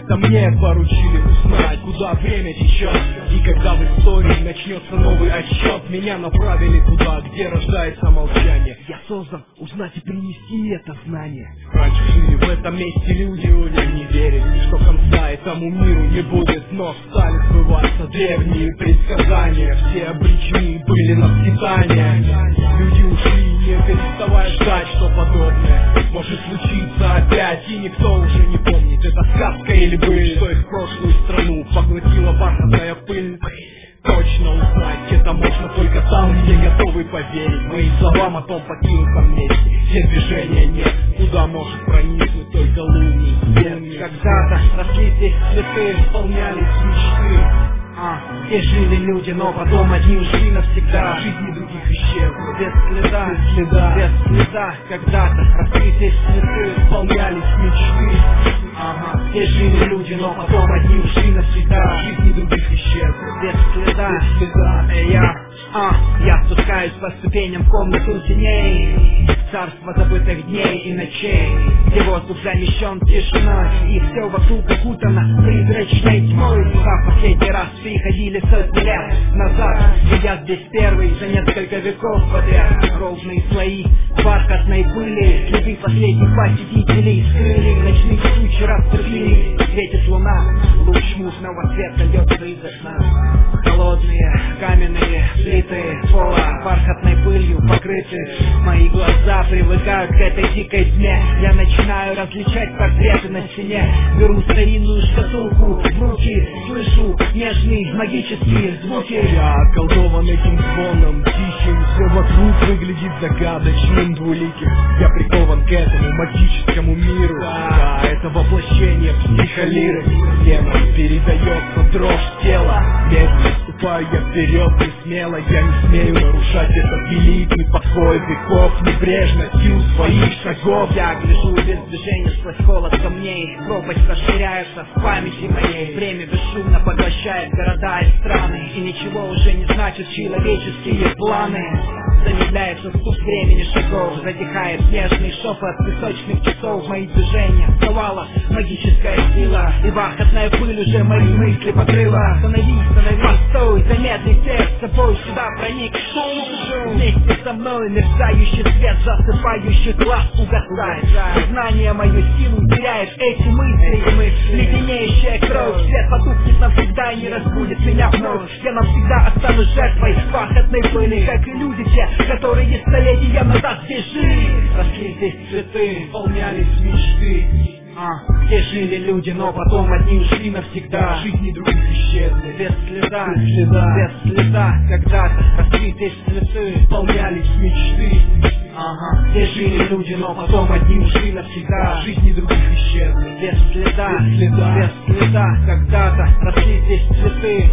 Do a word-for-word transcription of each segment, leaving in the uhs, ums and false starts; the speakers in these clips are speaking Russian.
Это мне поручили узнать, куда время течет. И когда в истории начнется новый отсчет, меня направили туда, где рождается молчание. Я создан узнать и принести это знание. Раньше жили в этом месте люди, люди не верили, что конца этому миру не будет, но стали сбываться древние предсказания. Все обречены были на скитание. Люди ушли, не переставая ждать, что подобное может случиться опять. И никто уже не помнит, это сказка или быль, что их прошлую страну поглотила бархатная пыль. Точно узнать это можно только там, где готовы поверить моим словам о том покинутом месте, где движения нет, куда может проникнуть только лунный свет. Когда-то росли здесь цветы, исполнялись мечты, а, где жили люди, но потом одни ушли навсегда. Жизни других исчезли, без следа, без следа, без следа. Когда-то росли здесь цветы, исполнялись мечты, ага, где жили люди, но потом одни ушли навсегда. Жизни других исчезли, без следа, без следа. Эй, я, а, я спускаюсь по ступеням в комнату теней, царство забытых дней и ночей, где воздух замещен тишиной, и все вокруг окутано призрачной тьмой. А последний раз приходили сотни лет назад, и я здесь первый за несколько веков подряд. Ровные слои бархатной пыли, следы последних посетителей скрыли, ночные тучи расцепили, светит луна, луч мутного света льется из окна. Холодные каменные плиты пола бархатной пылью покрыты, мои глаза привыкают к этой дикой тьме. Я начинаю различать портреты на стене, беру старинную шкатулку в руки, слышу нежные магические звуки. Я околдован этим звоном тихим, все вокруг выглядит загадочным, двуликим. Я прикован к этому магическому миру. Да, это воплощение психолиры. Демон передается дрожь тела. Медленно ступаю я вперед, не смело. Я не смею нарушать этот великий покой веков. Небрежностью своих шагов я гляжу без движения сквозь холод камней. Пропасть расширяется в памяти моей. Время бесшумно поглощает города и страны, и ничего уже не значит человеческие планы. Замедляется стук времени шагов, затихает нежный шепот песочных часов. Мои движения сковала магическая сила, и бархатная пыль уже мои мысли покрыла. Остановись, остановись, постой, замедли сердце, бой сюда проник. Шум, вместе со мной мерцающий свет засыпающий глаз угасает. Сознание мою силу теряет эти мысли, леденеющая кровь. Свет потухнет навсегда и не разбудит меня вновь. Я навсегда останусь жертвой бархатной пыли, как и люди те, которые столетия назад здесь жили. Росли здесь цветы, исполнялись мечты, а, где жили люди, но потом одни ушли навсегда. Жизни других исчезли, без следа, без следа, без следа. Когда-то росли здесь цветы, исполнялись мечты, ага, где жили люди, но потом одни ушли навсегда. Жизни других исчезли, без следа, без следа, без следа. Когда-то росли здесь цветы,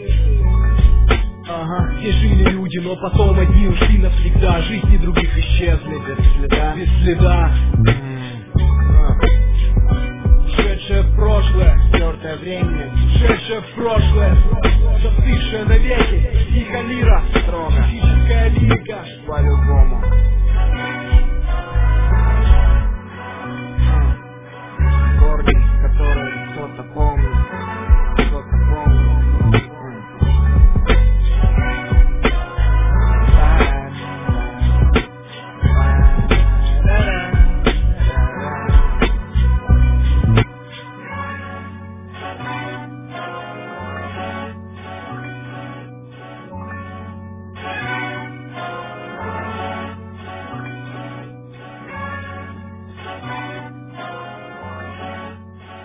ага, где жили люди, но потом одни ушли навсегда. Жизни других исчезли, без следа, без следа. Шедшее в прошлое, стертое время, шедшее в прошлое, застывшее навеки. Тихо лира, строго, физическая лирика. Павел